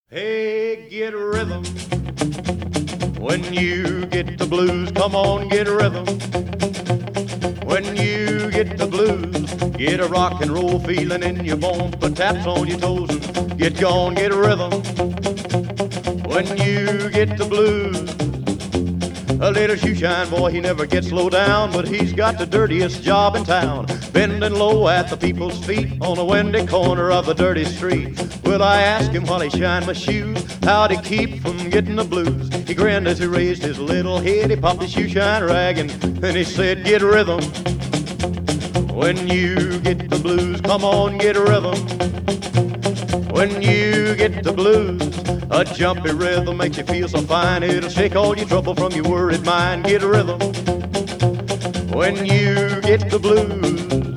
Hey, get rhythm. When you get the blues, come on, get rhythm. When you get the blues, get a rock and roll feeling in your bones. Put taps on your toes and get gone, get rhythm. When you get the blues, a little shoeshine boy, he never gets low down, but he's got the dirtiest job in town, bending low at the people's feet on a windy corner of a dirty street. Well, I asked him while he shined my shoes, how'd he keep from getting the blues? He grinned as he raised his little head, he popped his shoeshine rag, and then he said, get rhythm. When you get the blues, come on, get rhythm. When you get the blues, a jumpy rhythm makes you feel so fine. It'll shake all your trouble from your worried mind. Get a rhythm when you get the blues.